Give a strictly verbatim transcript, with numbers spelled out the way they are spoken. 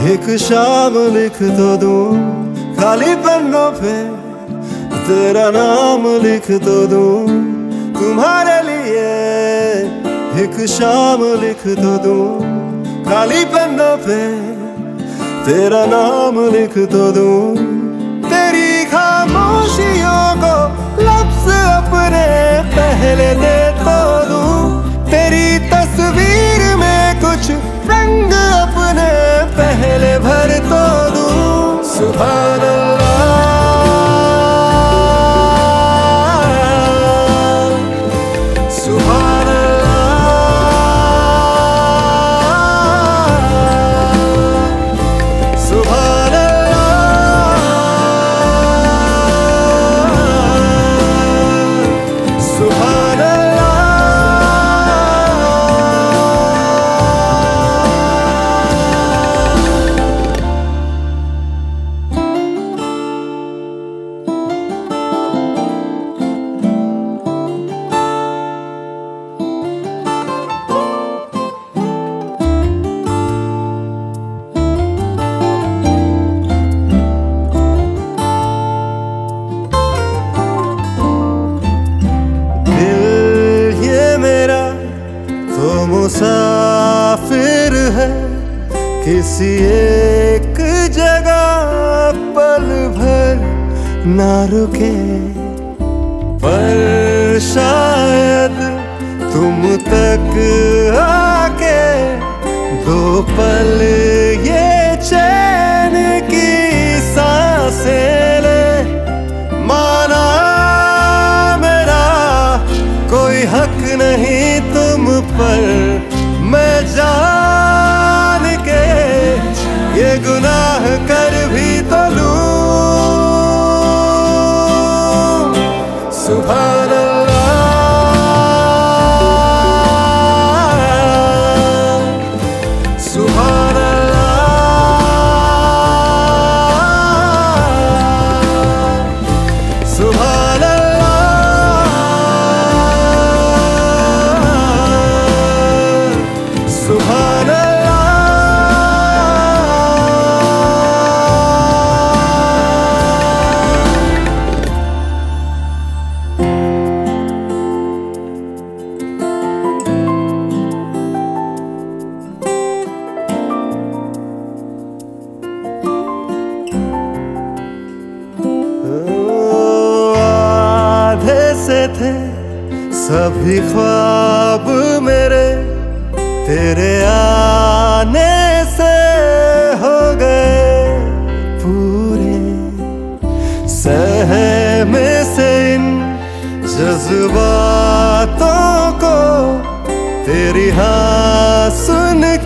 एक शाम लिख तो दूं खाली पन्नों पे, तेरा नाम लिख तो दूं तुम्हारे लिए। एक शाम लिख तो दूं खाली पन्नों पे, तेरा नाम लिख तो दूं। तेरी खामोशियों को लफ्ज़ अपने पहले दे तो दूं, तेरी तस्वीर में कुछ रंग अपने पहले भर तो दूं। सुभान अल्लाह, सुभान मुसाफिर है किसी एक जगह पल भर ना रुके, पर शायद तुम तक आके दो पल ये चैन की सांसें ले। माना मेरा कोई हक नहीं तुम पर, मैं जान के ये गुनाह कर भी तो लूं। सुभान अल्लाह, सुभान अल्लाह, सुभान अल्लाह, सुभान अल्लाह। आधे से थे सभी ख्वाब मेरे, तेरे आने से हो गए पूरे। सहमे से इन जज्बातों को तेरी हाँ सुन